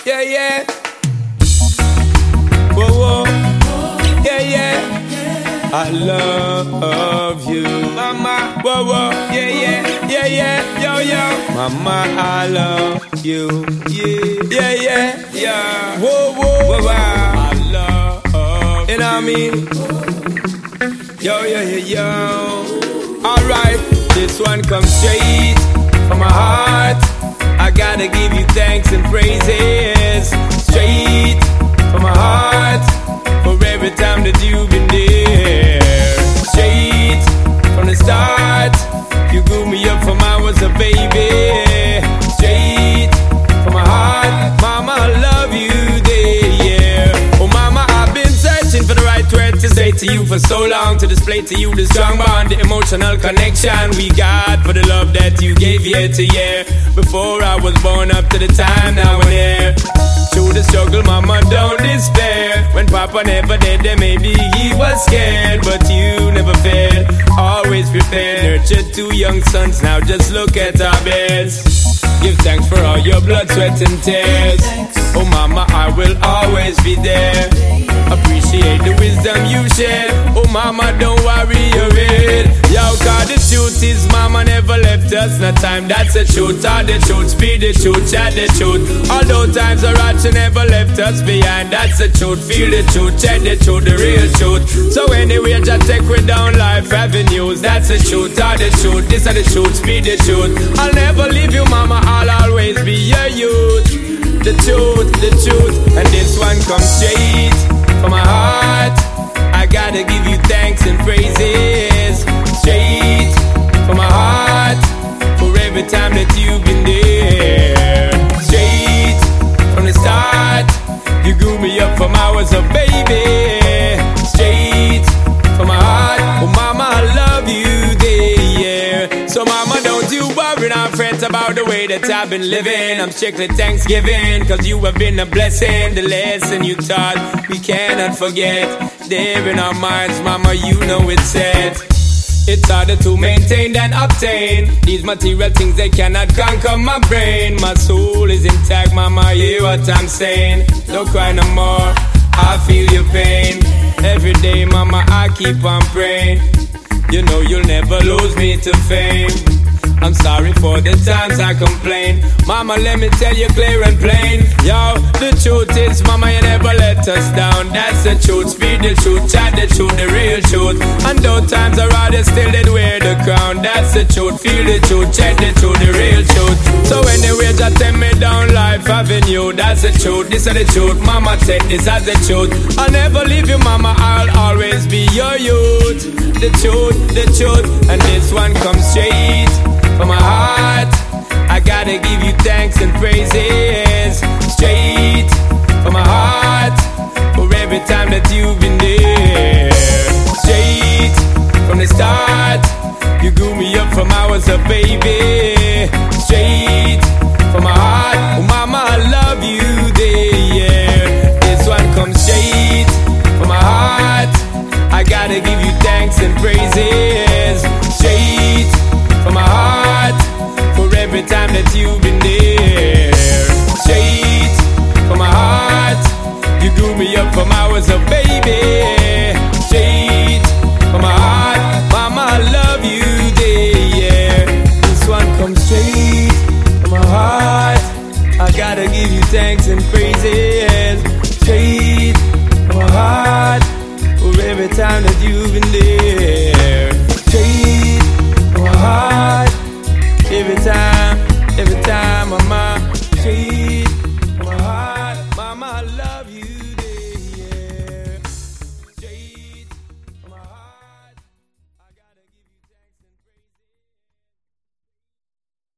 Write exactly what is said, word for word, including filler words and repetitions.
yeah, yeah. Whoa, whoa, yeah, yeah. I love you, mama. Whoa, whoa, yeah, yeah, yeah, yeah, yo, yo. Mama, I love you, yeah, yeah, yeah, yeah. Whoa, whoa, whoa, whoa. I love you, know what I mean? Yo, yo, yo, yo. Alright, this one comes straight from my heart. I gotta give you thanks and praises straight from my heart for every time that you've been there. Straight from the start, you grew me up from I was a baby. Straight from my heart, mama, I love you there, yeah. Oh mama, I've been searching for the right word to say to you for so long, to display to you the strong bond, the emotional connection we got for the love that you gave year to year. Before I was born up to the time now and here. Through the struggle, mama, don't despair. When papa never did, then maybe he was scared, but you never failed, always prepared. Nurtured two young sons, now just look at our beds. Give thanks for all your blood, sweat and tears. Oh mama, I will always be there. Appreciate the wisdom you share. Oh mama, don't worry your head. Yo, cause the truth is mama never left us. No time, that's the truth. All the truth, speed the truth, chat the truth. Although times are hard, she never left us behind. That's the truth, feel the truth, check the truth, the real truth. So anyway, just take we down life avenues. That's the truth, all the truth. This is the truth, speed the truth. I'll never leave you mama, I'll always be your youth. The truth, the truth. And this one comes straight from my heart. I gotta give you thanks and praises straight from my heart for every time that you've been there. Straight from the start, you grew me up from I was a baby. Straight from my heart, oh mama, I love you there, yeah. So mama, don't you worry, I'm fret about the way that I've been living. I'm strictly thanksgiving, cause you have been a blessing. The lesson you taught, we cannot forget. There in our minds, mama, you know it's set. It's harder to maintain than obtain. These material things, they cannot conquer my brain. My soul is intact, mama, hear what I'm saying. Don't cry no more, I feel your pain. Every day, mama, I keep on praying. You know you'll never lose me to fame. I'm sorry for the times I complain. Mama, let me tell you clear and plain. Yo, the truth is, mama, you never let us down. That's the truth, speak the truth, chat the truth, the real truth. And though times are hard, you still did wear the crown. That's the truth, feel the truth, check the truth, the real truth. So anyway, just take me down life avenue. That's the truth, this is the truth. Mama said this is the truth. I'll never leave you, mama, I'll always be your youth. The truth, the truth. And this one comes straight from my heart. I gotta give you thanks and praises straight from my heart for every time that you've been there. Straight from the start, you grew me up from I was a baby. Straight from my heart, oh mama, I love you there, yeah. This one comes straight from my heart. I gotta give you thanks and praises straight from my heart for every time that you've been there. Straight from my heart, you grew me up from I was a baby. Straight from my heart, mama, I love you there, yeah. This one comes straight from my heart. I gotta give you thanks and praises straight from my heart for every time that you've been there.